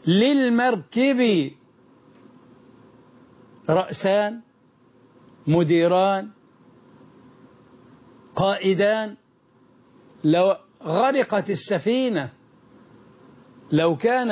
للمركب رأسان، مديران، قائدان. لو غرقت السفينة، لو كان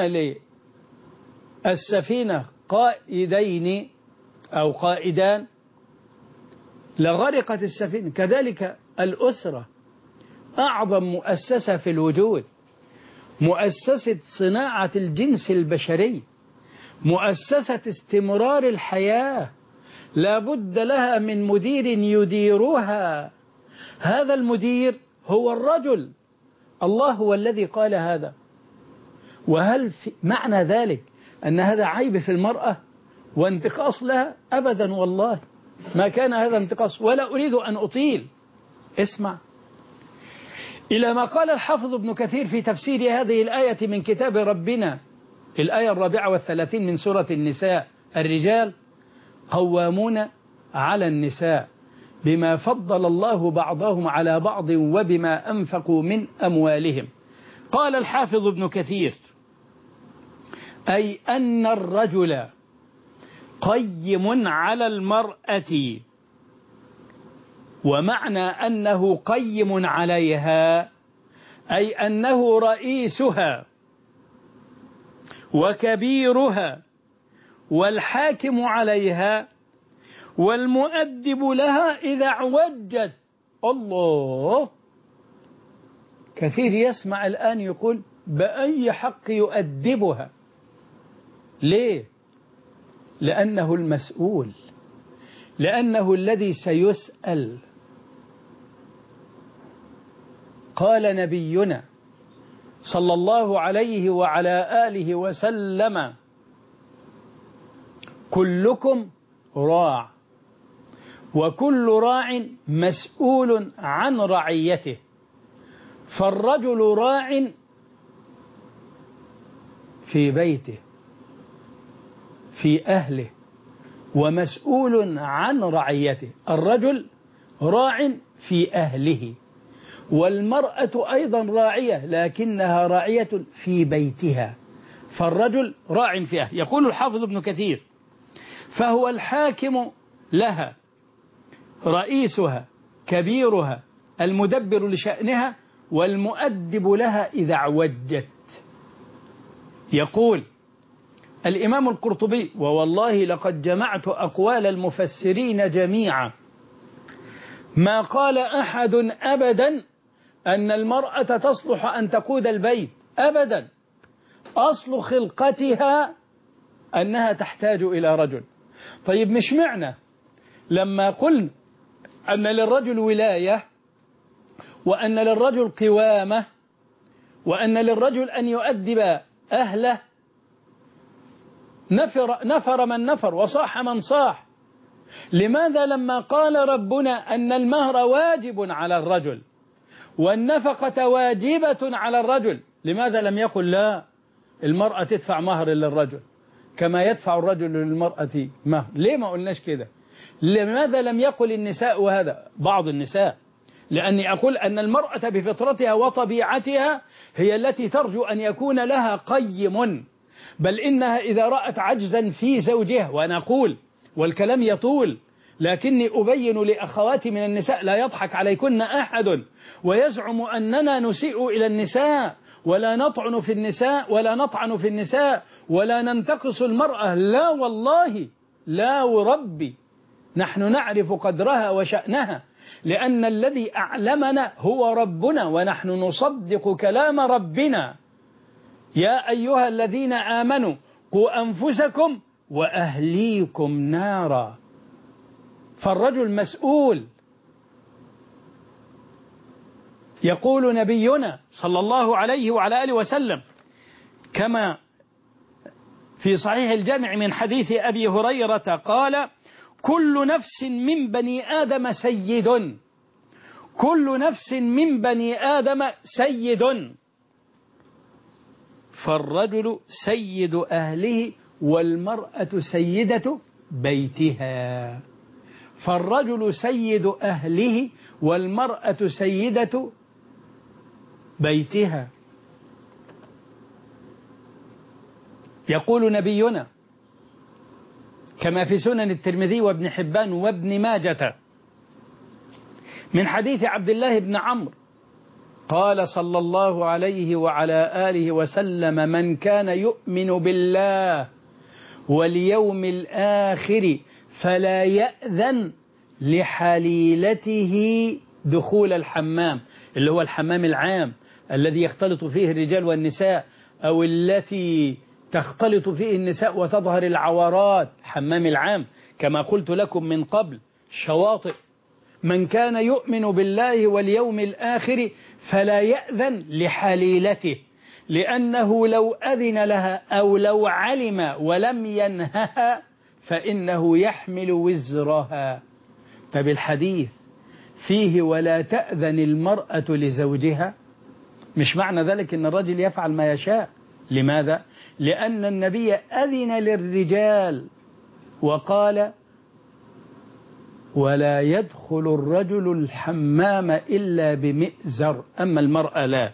للسفينة قائدين أو قائدان لغرقت السفينة. كذلك الأسرة أعظم مؤسسة في الوجود، مؤسسة صناعة الجنس البشري، مؤسسة استمرار الحياة، لا بد لها من مدير يديرها. هذا المدير هو الرجل. الله هو الذي قال هذا. وهل في معنى ذلك أن هذا عيب في المرأة وانتقاص لها؟ أبدا والله ما كان هذا انتقاص، ولا أريد أن أطيل. اسمع إلى ما قال الحافظ ابن كثير في تفسير هذه الآية من كتاب ربنا، الآية 34 من سورة النساء: الرجال قوامون على النساء بما فضل الله بعضهم على بعض وبما أنفقوا من أموالهم. قال الحافظ ابن كثير: أي أن الرجل قيم على المرأة، ومعنى أنه قيم عليها أي أنه رئيسها وكبيرها والحاكم عليها والمؤدب لها إذا اعوجت. الله، كثير يسمع الآن يقول بأي حق يؤدبها؟ ليه؟ لأنه المسؤول، لأنه الذي سيسأل. قال نبينا صلى الله عليه وعلى آله وسلم: كلكم راع وكل راع مسؤول عن رعيته. فالرجل راع في بيته في أهله ومسؤول عن رعيته. الرجل راع في أهله، والمرأة أيضا راعية لكنها راعية في بيتها. فالرجل راع في أهله. يقول الحافظ ابن كثير: فهو الحاكم لها، رئيسها، كبيرها، المدبر لشأنها، والمؤدب لها إذا اعوجت. يقول الإمام القرطبي: ووالله لقد جمعت أقوال المفسرين جميعا، ما قال أحد أبدا أن المرأة تصلح أن تقود البيت أبدا. أصل خلقتها أنها تحتاج إلى رجل. طيب مش معنى لما قلنا أن للرجل ولاية وأن للرجل قوامة وأن للرجل أن يؤدب أهله نفر من نفر وصاح من صاح؟ لماذا لما قال ربنا أن المهر واجب على الرجل والنفقة واجبة على الرجل، لماذا لم يقل لا المرأة تدفع مهر للرجل كما يدفع الرجل للمرأة مهر؟ ليه ما قلناش كده؟ لماذا لم يقل النساء وهذا بعض النساء؟ لأني أقول أن المرأة بفطرتها وطبيعتها هي التي ترجو أن يكون لها قيم، بل إنها إذا رأت عجزا في زوجها، وأنا أقول والكلام يطول لكني أبين لأخواتي من النساء لا يضحك عليكن أحد ويزعم أننا نسيء إلى النساء ولا نطعن في النساء ولا نطعن في النساء ولا ننتقص المرأة. لا والله، لا وربي، نحن نعرف قدرها وشأنها، لأن الذي أعلمنا هو ربنا ونحن نصدق كلام ربنا. يا أيها الذين آمنوا قوا أنفسكم وأهليكم نارا. فالرجل مسؤول. يقول نبينا صلى الله عليه وعلى آله وسلم كما في صحيح الجامع من حديث أبي هريرة قال: كل نفس من بني آدم سيد، كل نفس من بني آدم سيد، فالرجل سيد أهله والمرأة سيدة بيتها. فالرجل سيد أهله والمرأة سيدة بيتها. يقول نبينا كما في سنن الترمذي وابن حبان وابن ماجة من حديث عبد الله بن عمرو قال صلى الله عليه وعلى آله وسلم: من كان يؤمن بالله واليوم الآخر فلا يأذن لحليلته دخول الحمام، اللي هو الحمام العام الذي يختلط فيه الرجال والنساء، أو التي تختلط فيه النساء وتظهر العورات، حمام العام كما قلت لكم من قبل، شواطئ. من كان يؤمن بالله واليوم الآخر فلا يأذن لحليلته، لأنه لو أذن لها أو لو علم ولم ينهها فإنه يحمل وزرها. طب الحديث فيه ولا تأذن المرأة لزوجها، مش معنى ذلك أن الرجل يفعل ما يشاء. لماذا؟ لأن النبي أذن للرجال وقال: ولا يدخل الرجل الحمام إلا بمئزر، أما المرأة لا.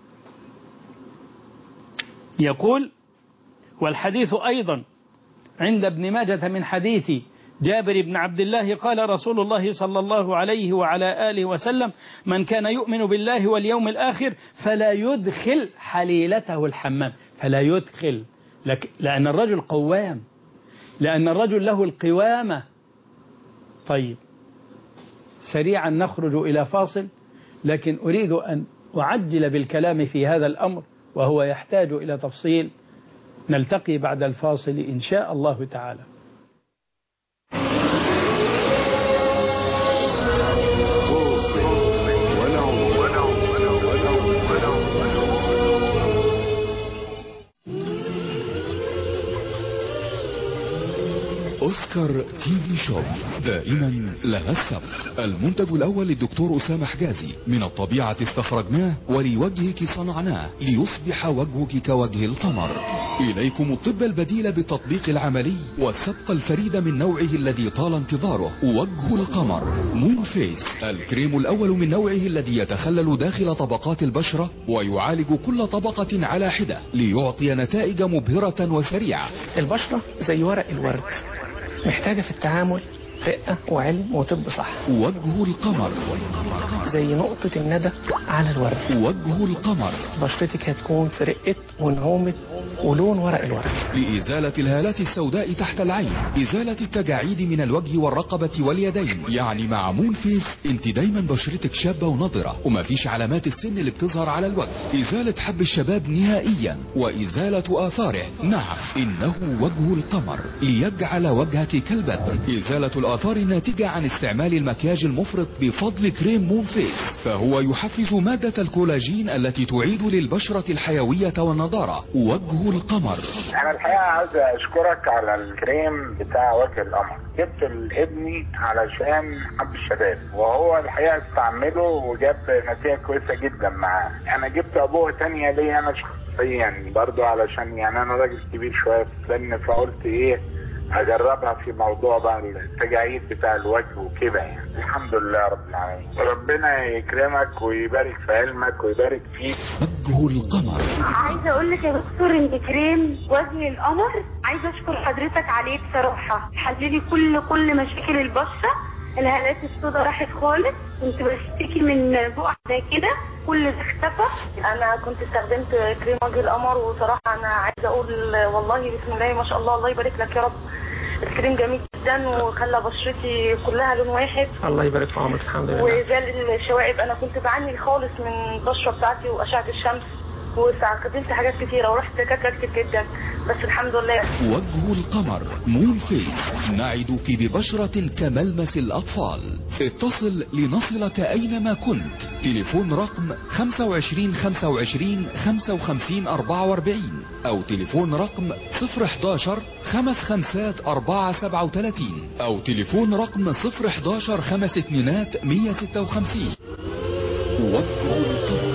يقول: والحديث أيضا عند ابن ماجة من حديث جابر بن عبد الله قال رسول الله صلى الله عليه وعلى آله وسلم: من كان يؤمن بالله واليوم الآخر فلا يدخل حليلته الحمام. فلا يدخل، لأن الرجل قوام، لأن الرجل له القوامة. طيب، سريعا نخرج إلى فاصل، لكن أريد أن أعجل بالكلام في هذا الأمر وهو يحتاج إلى تفصيل. نلتقي بعد الفاصل إن شاء الله تعالى. أوسكار تي في شوب، دائما لها السبق. المنتج الأول للدكتور أسامة حجازي، من الطبيعة استخرجناه ولوجهك صنعناه ليصبح وجهك كوجه القمر. إليكم الطب البديل بالتطبيق العملي والسبق الفريد من نوعه الذي طال انتظاره، وجه القمر مون فيس، الكريم الأول من نوعه الذي يتخلل داخل طبقات البشرة ويعالج كل طبقة على حدة ليعطي نتائج مبهرة وسريعة. البشرة زي ورق الورد، محتاجة في التعامل رقة وعلم وطب صح. وجه القمر زي نقطة الندى على الورد. وجه القمر بشرتك هتكون في رقة ونعومة ولون ورق الورد. لإزالة الهالات السوداء تحت العين، إزالة التجاعيد من الوجه والرقبة واليدين. يعني مع مون فيس انت دايما بشرتك شابة ونضرة وما فيش علامات السن اللي بتظهر على الوجه. إزالة حب الشباب نهائيا وإزالة آثاره. نعم، إنه وجه القمر ليجعل وجهك كالبدر. إزالة الآثار الناتجة عن استعمال المكياج المفرط بفضل كريم مون فيس، فهو يحفز مادة الكولاجين التي تعيد للبشرة الحيوية والنضارة. وجه القمر. انا الحقيقة عاوز اشكرك على الكريم بتاع وجه القمر. جبت لابني علشان حب الشباب، وهو الحقيقة استعمله وجاب نتيجة كويسة جدا معاه. انا جبت ابوه تانية ليا انا شخصيا برضو، علشان يعني انا راجل كبير شوية في السن، فقلت ايه اجربها في موضوع بقى التجاعيد بتاع الوجه وكده. يعني الحمد لله رب العالمين، وربنا يكرمك ويبارك في علمك ويبارك فيك. وجه القمر. عايزه اقول لك يا دكتور ان كريم وجه القمر عايزه اشكر حضرتك عليه بصراحه، حللي كل مشاكل البشره. الهالات السوداء راحت خالص، كنت بشتكي من بقع زي كده، كل ده اختفى. انا كنت استخدمت كريم وجه القمر، وصراحه انا عايزه اقول والله بسم الله ما شاء الله، الله يبارك لك يا رب. الكريم جميل جدا وخلى بشرتي كلها لون واحد. الله يبارك في عمرك. الحمد لله. وزال الشوائب، انا كنت بعاني خالص من البشره بتاعتي واشعه الشمس، واستخدمت حاجات كتيره ورحت دكاتره كتير جدا، بس الحمد لله. وجه القمر مون فيس، نعدك ببشرة كملمس الأطفال. اتصل لنصلك أينما كنت. تليفون رقم 25 25 55 44 أو تليفون رقم 011 55 437 أو تليفون رقم 011 52 156. وجه القمر.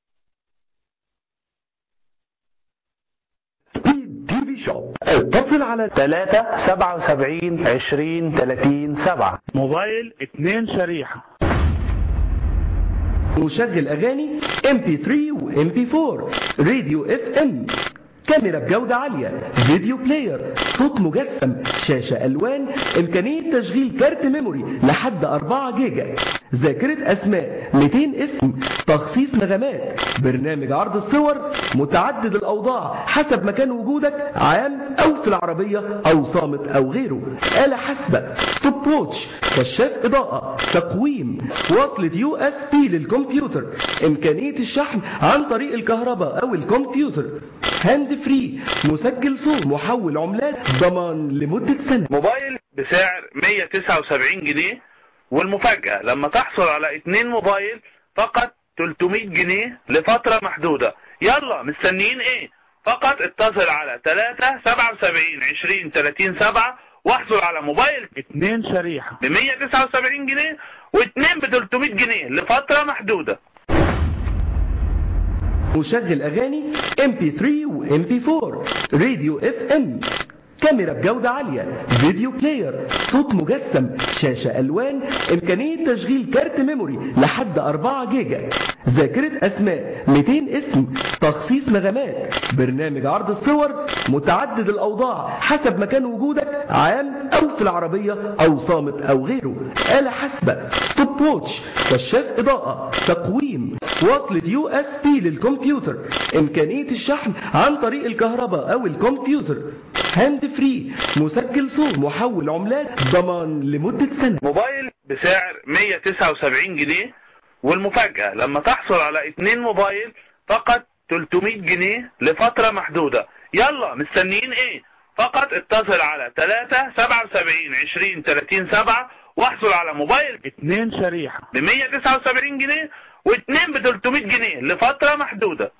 اتصل على 3772030 موبايل 2 شريحة. مشغل أغاني MP3 و MP4، راديو FM، كاميرا بجودة عالية، فيديو بلاير، صوت مجسم، شاشة ألوان، إمكانية تشغيل كارت ميموري لحد 4 جيجا، ذاكرة أسماء 200 اسم، تخصيص نغمات، برنامج عرض الصور، متعدد الأوضاع حسب مكان وجودك، عام أو في العربية أو صامت أو غيره، آلة حاسبة، ستوب ووتش، كشاف إضاءة، تقويم، وصلة USB للكمبيوتر، إمكانية الشحن عن طريق الكهرباء أو الكمبيوتر، هاند فري، مسجل صوت، محول عملات، ضمان لمدة سنة. موبايل بسعر 179 جنيه، والمفاجأة لما تحصل على 2 موبايل فقط 300 جنيه لفترة محدودة. يلا مستنيين ايه؟ فقط اتصل على 3772030 واحصل على موبايل 2 شريحة ب 179 جنيه و2 ب 300 جنيه لفترة محدودة. مشغل أغاني MP3 و MP4، راديو FM، كاميرا بجودة عالية، فيديو بلاير، صوت مجسم، شاشة ألوان، إمكانية تشغيل كارت ميموري لحد 4 جيجا، ذاكرة أسماء 200 اسم، تخصيص نغمات، برنامج عرض الصور، متعدد الأوضاع حسب مكان وجودك، عام أو في العربية أو صامت أو غيره، آلة حاسبة، ستوب ووتش، كشاف إضاءة، تقويم، وصلة USB للكمبيوتر، إمكانية الشحن عن طريق الكهرباء أو الكمبيوتر، هاند فري، مسجل صوت، محول عملات، ضمان لمدة سنة. موبايل بسعر 179 جنيه، والمفاجأة لما تحصل على 2 موبايل فقط 300 جنيه لفترة محدودة. يلا مستنيين ايه؟ فقط اتصل على 3772030 واحصل على موبايل 2 شريحة ب 179 جنيه و2 ب 300 جنيه لفترة محدودة.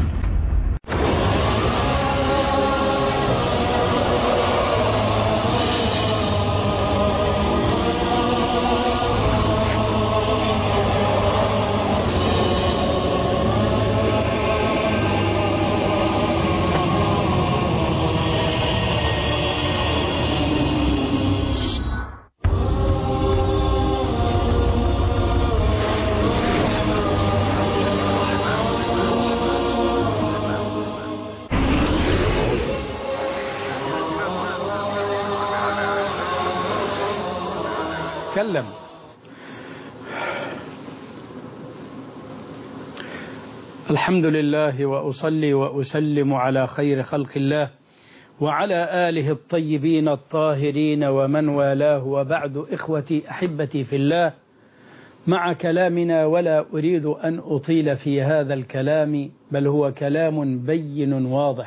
تكلم. الحمد لله وأصلي وأسلم على خير خلق الله وعلى آله الطيبين الطاهرين ومن والاه، وبعد. إخوتي أحبتي في الله، مع كلامنا، ولا أريد أن أطيل في هذا الكلام، بل هو كلام بين واضح.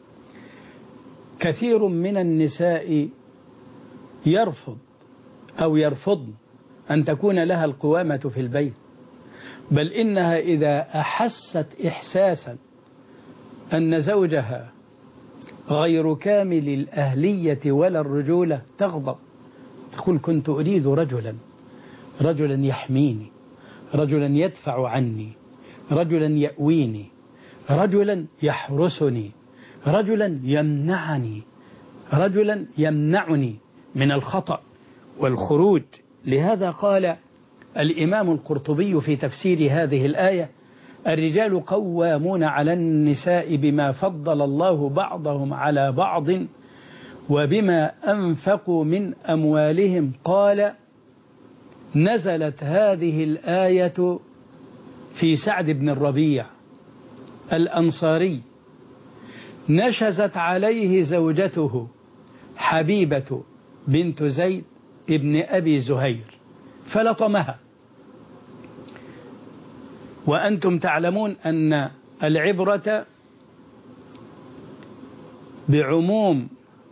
كثير من النساء يرفض أو يرفضن أن تكون لها القوامة في البيت، بل إنها إذا أحست إحساسا أن زوجها غير كامل الأهلية ولا الرجولة تغضب، تقول كنت أريد رجلا يحميني، رجلا يدفع عني، رجلا يأويني، رجلا يحرسني، رجلا يمنعني من الخطأ والخروج. لهذا قال الإمام القرطبي في تفسير هذه الآية: الرجال قوامون على النساء بما فضل الله بعضهم على بعض وبما أنفقوا من أموالهم. قال: نزلت هذه الآية في سعد بن الربيع الأنصاري، نشزت عليه زوجته حبيبة بنت زيد ابن أبي زهير فلطمها. وأنتم تعلمون أن العبرة بعموم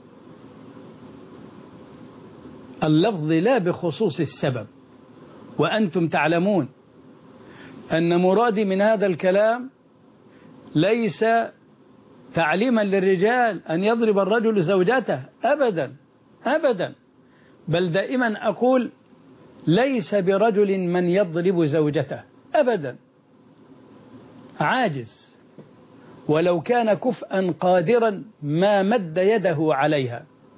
اللفظ لا بخصوص السبب. وأنتم تعلمون أن مرادي من هذا الكلام ليس تعليما للرجال أن يضرب الرجل زوجته، أبدا أبدا، بل دائما أقول ليس برجل من يضرب زوجته أبدا، عاجز، ولو كان كفءا قادرا ما مد يده عليها.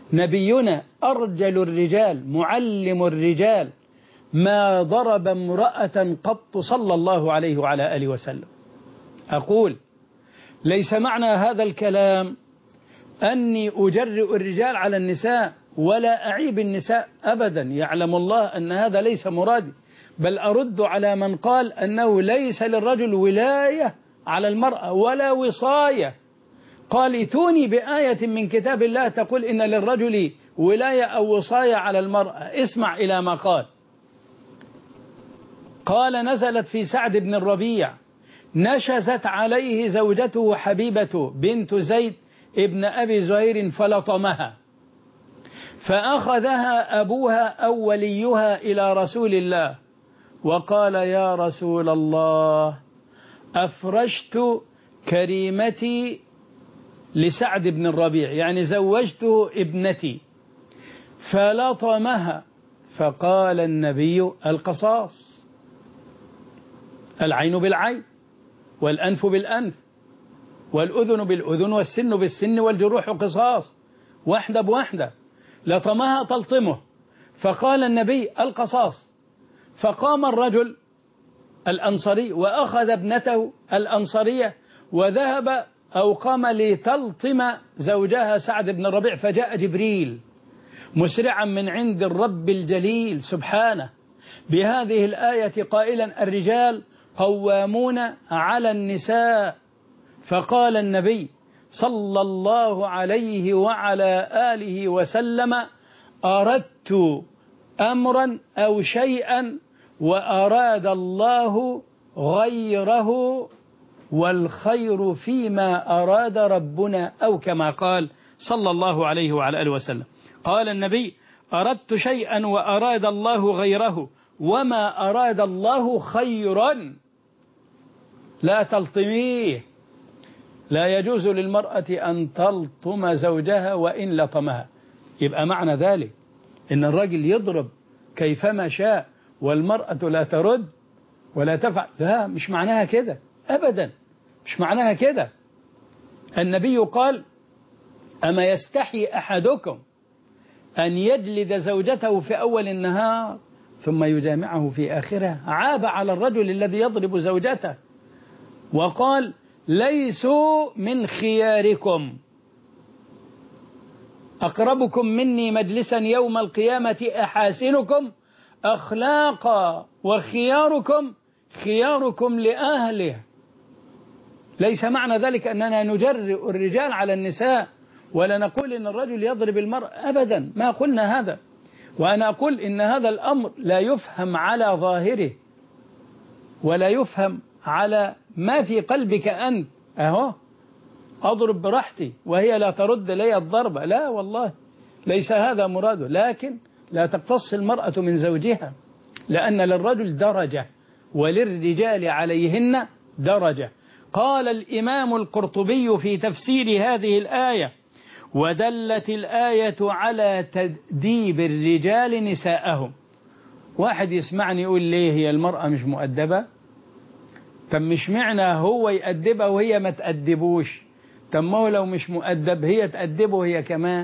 نبينا أرجل الرجال معلم الرجال ما ضرب امرأة قط صلى الله عليه وعلى آله وسلم. أقول ليس معنى هذا الكلام أني أجرئ الرجال على النساء ولا أعيب النساء أبدا، يعلم الله أن هذا ليس مرادي، بل أرد على من قال أنه ليس للرجل ولاية على المرأة ولا وصاية. قال ائتوني بآية من كتاب الله تقول إن للرجل ولاية أو وصاية على المرأة. اسمع إلى ما قال. قال نزلت في سعد بن الربيع نشزت عليه زوجته حبيبة بنت زيد ابن أبي زهير فلطمها، فأخذها أبوها أو وليها إلى رسول الله وقال يا رسول الله أفرشت كريمتي لسعد بن الربيع، يعني زوجته ابنتي، فلطمها. فقال النبي القصاص، العين بالعين والأنف بالأنف والأذن بالأذن والسن بالسن والجروح قصاص، واحدة بواحدة. لطمها تلطمه، فقال النبي القصاص. فقام الرجل الأنصاري وأخذ ابنته الأنصارية وذهب أو قام لتلطم زوجها سعد بن الربيع، فجاء جبريل مسرعا من عند الرب الجليل سبحانه بهذه الآية قائلا الرجال قوامون على النساء. فقال النبي صلى الله عليه وعلى آله وسلم أردت أمرا أو شيئا وأراد الله غيره والخير فيما أراد ربنا، أو كما قال صلى الله عليه وعلى آله وسلم. قال النبي أردت شيئا وأراد الله غيره وما أراد الله خيرا لا تلطميه. لا يجوز للمرأة أن تلطم زوجها وإن لطمها. يبقى معنى ذلك إن الرجل يضرب كيفما شاء والمرأة لا ترد ولا تفعل، لا، مش معناها كده أبدا، مش معناها كده. النبي قال أما يستحي أحدكم أن يجلد زوجته في أول النهار ثم يجامعه في آخره. عاب على الرجل الذي يضرب زوجته وقال ليسوا من خياركم، أقربكم مني مجلسا يوم القيامة أحاسنكم أخلاقا وخياركم خياركم لأهله. ليس معنى ذلك أننا نجرئ الرجال على النساء ولا نقول إن الرجل يضرب المرأة أبدا، ما قلنا هذا. وأنا أقول إن هذا الأمر لا يفهم على ظاهره ولا يفهم على ما في قلبك أنت. أهو أضرب براحتي وهي لا ترد لي الضربة، لا والله ليس هذا مراده. لكن لا تقتص المرأة من زوجها، لأن للرجل درجة وللرجال عليهن درجة. قال الإمام القرطبي في تفسير هذه الآية ودلت الآية على تديب الرجال نساءهم. واحد يسمعني يقول ليه هي المرأة مش مؤدبة؟ طب مش معنى هو يأدبها وهي ما تأدبوش؟ طب ما هو لو مش مؤدب هي تأدبه هي كمان؟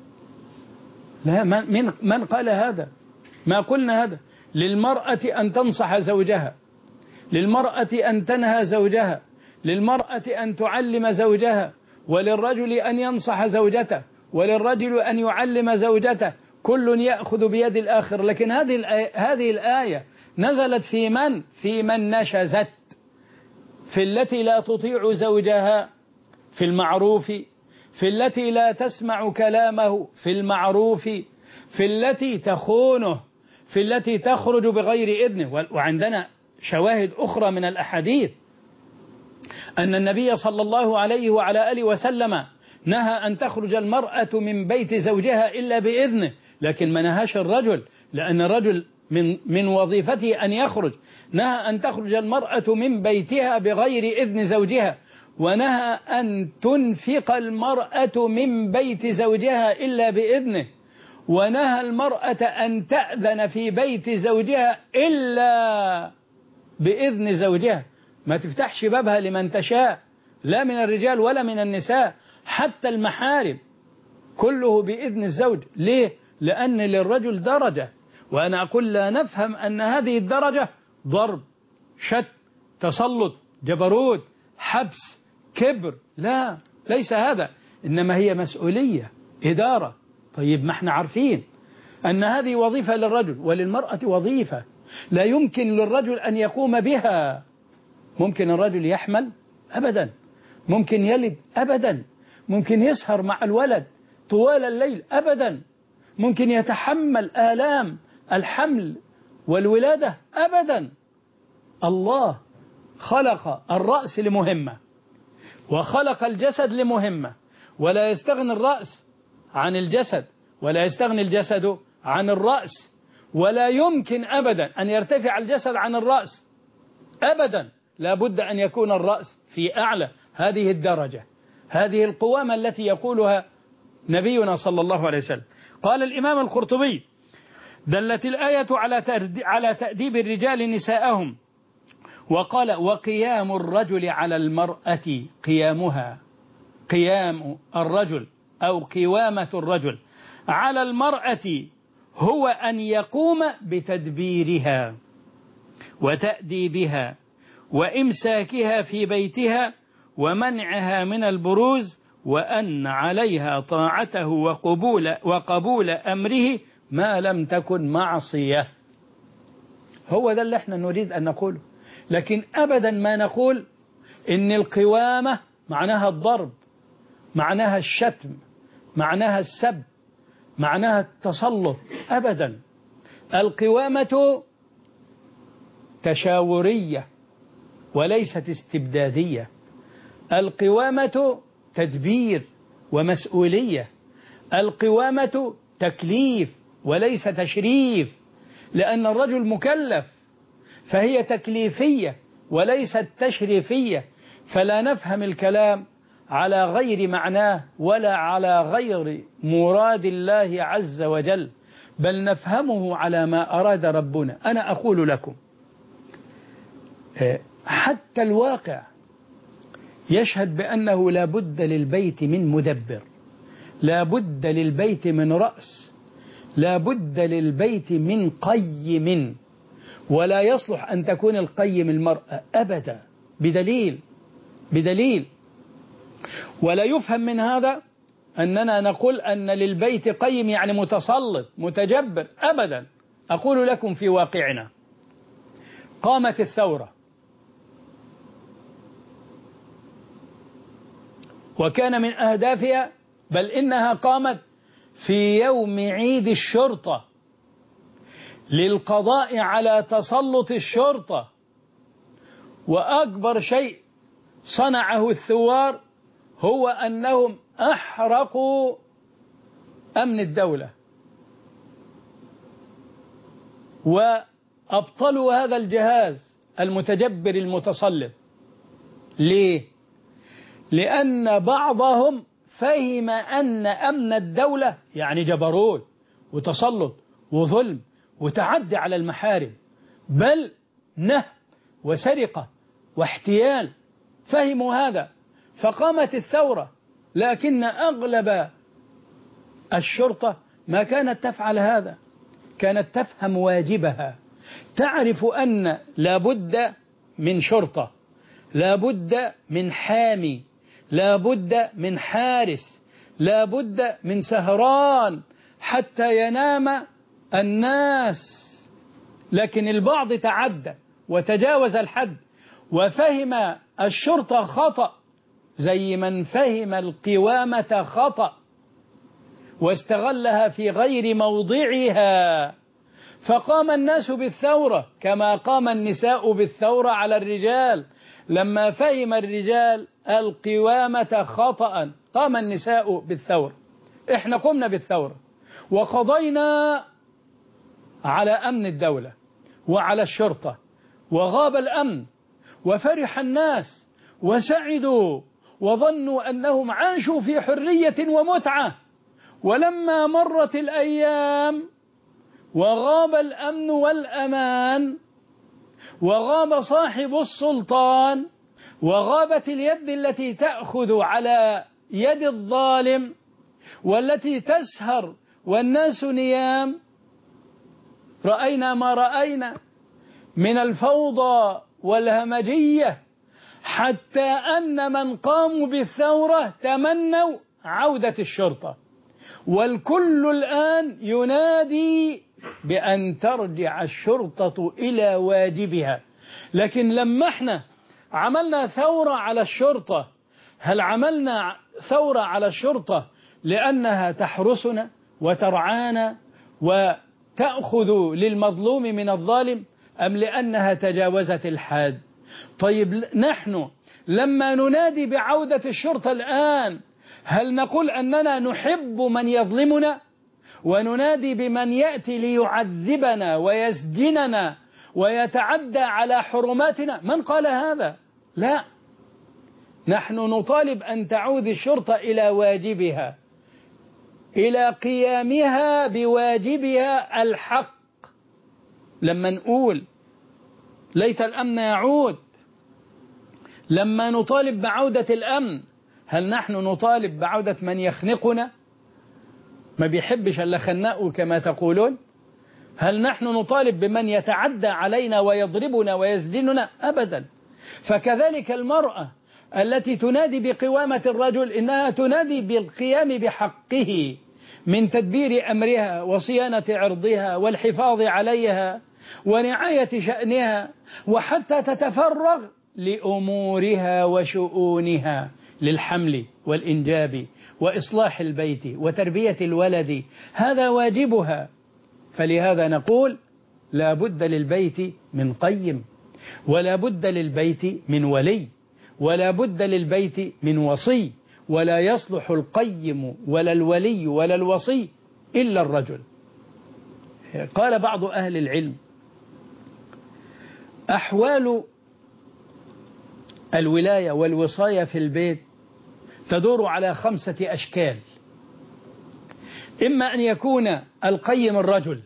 لا، من قال هذا؟ ما قلنا هذا. للمرأة أن تنصح زوجها، للمرأة أن تنهى زوجها، للمرأة أن تعلم زوجها، وللرجل أن ينصح زوجته، وللرجل أن يعلم زوجته، كل يأخذ بيد الآخر. لكن هذه الآية نزلت في من نشزت، في التي لا تطيع زوجها في المعروف، في التي لا تسمع كلامه في المعروف، في التي تخونه، في التي تخرج بغير إذنه. وعندنا شواهد أخرى من الأحاديث أن النبي صلى الله عليه وعلى آله وسلم نهى أن تخرج المرأة من بيت زوجها إلا بإذنه، لكن ما نهاش الرجل، لأن الرجل من وظيفته أن يخرج. نهى أن تخرج المرأة من بيتها بغير إذن زوجها، ونهى أن تنفق المرأة من بيت زوجها إلا بإذنه، ونهى المرأة أن تأذن في بيت زوجها إلا بإذن زوجها. ما تفتحش بابها لمن تشاء، لا من الرجال ولا من النساء، حتى المحارم كله بإذن الزوج. ليه؟ لأن للرجل درجة، وأنا أقول لا نفهم أن هذه الدرجة ضرب، شت، تسلط، جبروت، حبس، كبر. لا، ليس هذا، إنما هي مسؤولية، إدارة. طيب ما احنا عارفين أن هذه وظيفة للرجل، وللمرأة وظيفة لا يمكن للرجل أن يقوم بها. ممكن الرجل يحمل؟ أبدا. ممكن يلد؟ أبدا. ممكن يسهر مع الولد طوال الليل؟ أبدا. ممكن يتحمل آلام الحمل والولادة؟ أبدا. الله خلق الرأس لمهمة، وخلق الجسد لمهمة، ولا يستغني الرأس عن الجسد، ولا يستغني الجسد عن الرأس، ولا يمكن أبدا أن يرتفع الجسد عن الرأس أبدا. لا بد أن يكون الرأس في أعلى هذه الدرجة، هذه القوامة التي يقولها نبينا صلى الله عليه وسلم. قال الإمام القرطبي: دلت الآية على تأديب الرجال نساءهم. وقال: وقيام الرجل على المرأة، قيامها، قيام الرجل أو قوامة الرجل على المرأة هو أن يقوم بتدبيرها وتأديبها وإمساكها في بيتها ومنعها من البروز، وأن عليها طاعته وقبول أمره ما لم تكن معصية. هو ده اللي احنا نريد أن نقوله، لكن أبدا ما نقول إن القوامة معناها الضرب، معناها الشتم، معناها السب، معناها التسلط. أبدا. القوامة تشاورية وليست استبدادية. القوامة تدبير ومسؤولية. القوامة تكليف وليس تشريف، لأن الرجل مكلف، فهي تكليفية وليست تشريفية. فلا نفهم الكلام على غير معناه ولا على غير مراد الله عز وجل، بل نفهمه على ما أراد ربنا. أنا أقول لكم حتى الواقع يشهد بأنه لا بد للبيت من مدبر، لا بد للبيت من رأس، لا بد للبيت من قيم، ولا يصلح أن تكون القيم المرأة أبدا بدليل. ولا يفهم من هذا أننا نقول أن للبيت قيم يعني متسلط متجبر، أبدا. أقول لكم في واقعنا قامت الثورة، وكان من أهدافها، بل إنها قامت في يوم عيد الشرطة للقضاء على تسلط الشرطة، وأكبر شيء صنعه الثوار هو أنهم أحرقوا أمن الدولة وأبطلوا هذا الجهاز المتجبر المتسلط. ليه؟ لأن بعضهم فهم أن أمن الدولة يعني جبروت وتسلط وظلم وتعدي على المحارم، بل نهب وسرقة واحتيال. فهموا هذا فقامت الثورة، لكن أغلب الشرطة ما كانت تفعل هذا، كانت تفهم واجبها، تعرف أن لا بد من شرطة، لا بد من حامي، لا بد من حارس، لا بد من سهران حتى ينام الناس. لكن البعض تعدى وتجاوز الحد وفهم الشرطة خطأ زي من فهم القوامة خطأ واستغلها في غير موضعها، فقام الناس بالثورة كما قام النساء بالثورة على الرجال. لما فهم الرجال القوامة خطأ قام النساء بالثورة. احنا قمنا بالثورة وقضينا على أمن الدولة وعلى الشرطة، وغاب الأمن وفرح الناس وسعدوا وظنوا أنهم عاشوا في حرية ومتعة. ولما مرت الأيام وغاب الأمن والأمان وغاب صاحب السلطان وغابت اليد التي تأخذ على يد الظالم، والتي تسهر والناس نيام. رأينا ما رأينا من الفوضى والهمجية، حتى أن من قاموا بالثورة تمنوا عودة الشرطة، والكل الآن ينادي بأن ترجع الشرطة إلى واجبها. لكن لما احنا عملنا ثورة على الشرطة، هل عملنا ثورة على الشرطة لأنها تحرسنا وترعانا وتأخذ للمظلوم من الظالم، أم لأنها تجاوزت الحد؟ طيب نحن لما ننادي بعودة الشرطة الآن، هل نقول أننا نحب من يظلمنا وننادي بمن يأتي ليعذبنا ويسجننا ويتعدى على حرماتنا؟ من قال هذا؟ لا، نحن نطالب أن تعود الشرطة إلى واجبها، إلى قيامها بواجبها الحق. لما نقول ليت الأمن يعود، لما نطالب بعودة الأمن، هل نحن نطالب بعودة من يخنقنا ما بيحبش إلا خناقه كما تقولون؟ هل نحن نطالب بمن يتعدى علينا ويضربنا ويسجننا؟ أبدا. فكذلك المرأة التي تنادي بقوامة الرجل إنها تنادي بالقيام بحقه من تدبير أمرها وصيانة عرضها والحفاظ عليها ورعاية شأنها، وحتى تتفرغ لأمورها وشؤونها، للحمل والإنجاب وإصلاح البيت وتربية الولد، هذا واجبها. فلهذا نقول لا بد للبيت من قيم، ولا بد للبيت من ولي، ولا بد للبيت من وصي، ولا يصلح القيم ولا الولي ولا الوصي إلا الرجل. قال بعض أهل العلم: أحوال الولاية والوصاية في البيت تدور على 5 أشكال. إما أن يكون القيم الرجل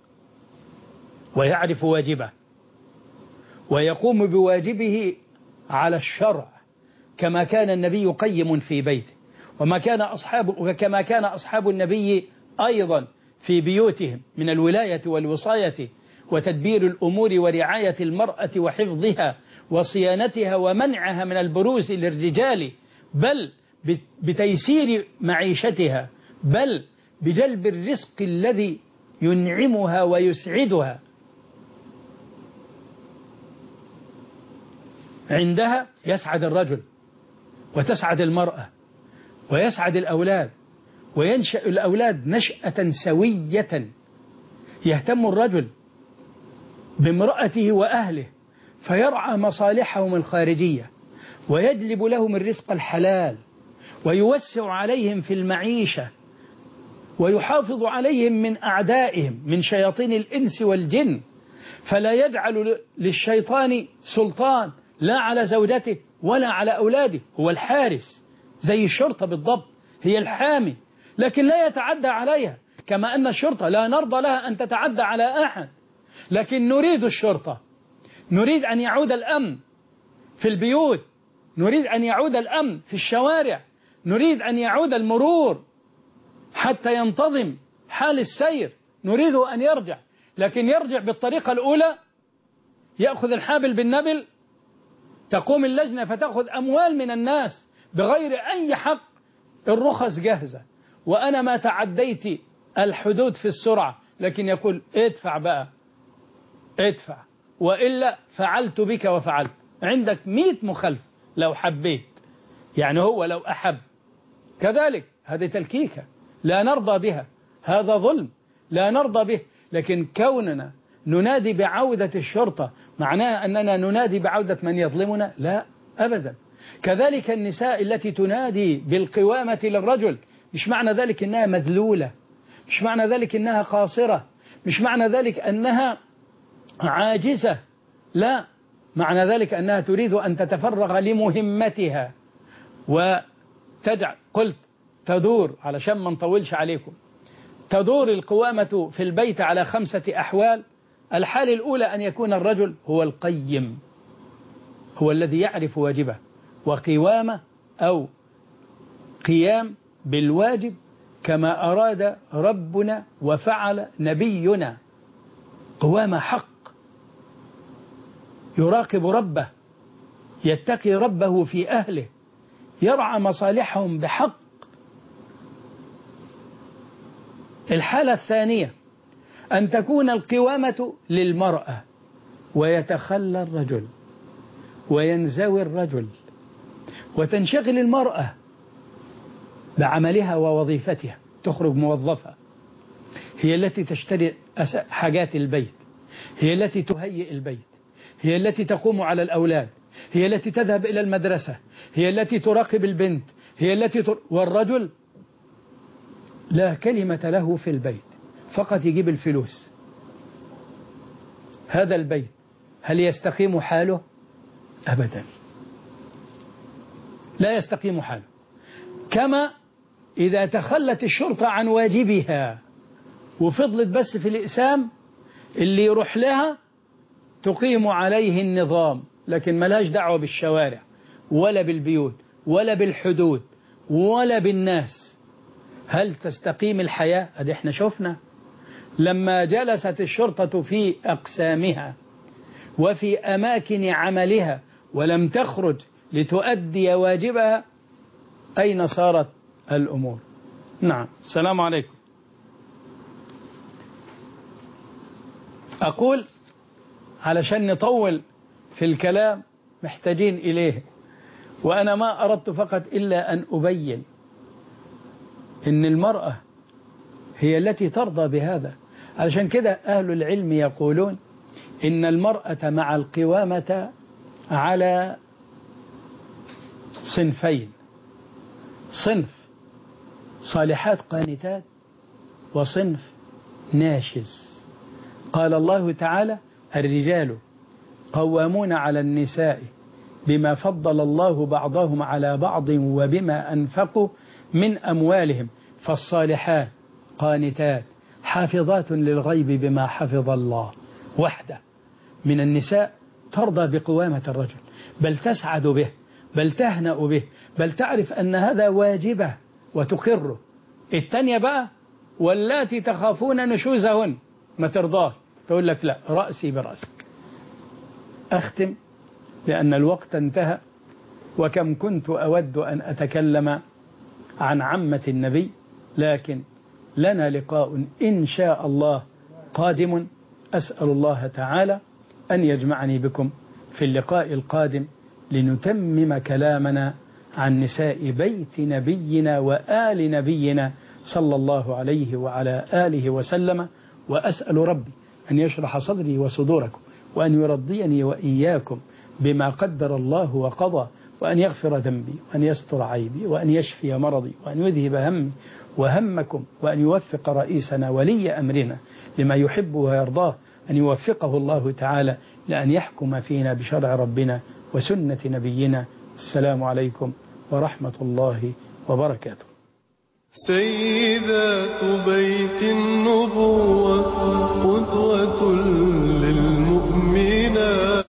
ويعرف واجبه ويقوم بواجبه على الشرع، كما كان النبي قيم في بيته، وكما كان أصحاب النبي أيضا في بيوتهم من الولاية والوصاية وتدبير الأمور ورعاية المرأة وحفظها وصيانتها ومنعها من البروز للرجال، بل بتيسير معيشتها، بل بجلب الرزق الذي ينعمها ويسعدها. عندها يسعد الرجل وتسعد المرأة ويسعد الأولاد، وينشأ الأولاد نشأة سوية. يهتم الرجل بامرأته وأهله فيرعى مصالحهم الخارجية ويجلب لهم الرزق الحلال ويوسع عليهم في المعيشة ويحافظ عليهم من أعدائهم من شياطين الإنس والجن، فلا يجعل للشيطان سلطان لا على زوجته ولا على أولاده. هو الحارس زي الشرطة بالضبط، هي الحامي، لكن لا يتعدى عليها، كما أن الشرطة لا نرضى لها أن تتعدى على أحد. لكن نريد الشرطة، نريد أن يعود الأمن في البيوت، نريد أن يعود الأمن في الشوارع، نريد أن يعود المرور حتى ينتظم حال السير، نريده أن يرجع. لكن يرجع بالطريقة الأولى، يأخذ الحابل بالنبل، تقوم اللجنة فتأخذ أموال من الناس بغير أي حق، الرخص جاهزة، وأنا ما تعديت الحدود في السرعة، لكن يقول ادفع بقى، ادفع وإلا فعلت بك وفعلت. عندك 100 مخالفة لو حبيت، يعني هو لو أحب. كذلك هذه تلكيكة لا نرضى بها، هذا ظلم لا نرضى به. لكن كوننا ننادي بعودة الشرطة معناه أننا ننادي بعودة من يظلمنا؟ لا أبدا. كذلك النساء التي تنادي بالقوامة للرجل، مش معنى ذلك أنها مذلولة، مش معنى ذلك أنها قاصرة، مش معنى ذلك أنها عاجزة، لا، معنى ذلك أنها تريد أن تتفرغ لمهمتها وتجعل. قلت تدور، علشان ما نطولش عليكم، تدور القوامة في البيت على 5 أحوال. الحالة الأولى أن يكون الرجل هو القيم، هو الذي يعرف واجبه، وقوامة أو قيام بالواجب كما أراد ربنا وفعل نبينا. قوامة حق، يراقب ربه، يتقي ربه في أهله، يرعى مصالحهم بحق. الحالة الثانية أن تكون القوامة للمرأة ويتخلى الرجل وينزوي الرجل، وتنشغل المرأة بعملها ووظيفتها، تخرج موظفة، هي التي تشتري حاجات البيت، هي التي تهيئ البيت، هي التي تقوم على الأولاد، هي التي تذهب إلى المدرسة، هي التي تراقب البنت، هي التي والرجل لا كلمة له في البيت، فقط يجيب الفلوس. هذا البيت هل يستقيم حاله؟ أبدا، لا يستقيم حاله. كما إذا تخلت الشرطة عن واجبها وفضلت بس في الإقسام، اللي يروح لها تقيم عليه النظام، لكن ملهاش دعوة بالشوارع ولا بالبيوت ولا بالحدود ولا بالناس. هل تستقيم الحياة؟ أدي احنا شفنا لما جلست الشرطة في أقسامها وفي أماكن عملها ولم تخرج لتؤدي واجبها، أين صارت الأمور؟ نعم. السلام عليكم. أقول علشان نطول في الكلام محتاجين إليه، وأنا ما أردت فقط إلا أن أبين إن المرأة هي التي ترضى بهذا. علشان كده أهل العلم يقولون إن المرأة مع القوامة على صنفين: صنف صالحات قانتات، وصنف ناشز. قال الله تعالى: الرجال قوامون على النساء بما فضل الله بعضهم على بعض وبما أنفقوا من أموالهم، فالصالحات قانتات حافظات للغيب بما حفظ الله. وحدة من النساء ترضى بقوامة الرجل، بل تسعد به، بل تهنأ به، بل تعرف أن هذا واجبه وتقره. التانية بقى واللاتي تخافون نشوزهن ما ترضاه، تقول لك لا، رأسي برأسك. أختم لأن الوقت انتهى، وكم كنت أود أن أتكلم عن عمة النبي، لكن لنا لقاء إن شاء الله قادم. أسأل الله تعالى أن يجمعني بكم في اللقاء القادم لنتمم كلامنا عن نساء بيت نبينا وآل نبينا صلى الله عليه وعلى آله وسلم. وأسأل ربي أن يشرح صدري وصدوركم، وأن يرضيني وإياكم بما قدر الله وقضى، وأن يغفر ذنبي، وأن يستر عيبي، وأن يشفي مرضي، وأن يذهب همي وهمكم، وأن يوفق رئيسنا ولي أمرنا لما يحب ويرضاه، أن يوفقه الله تعالى لأن يحكم فينا بشرع ربنا وسنة نبينا. السلام عليكم ورحمة الله وبركاته. سيدات بيت النبوة قدوة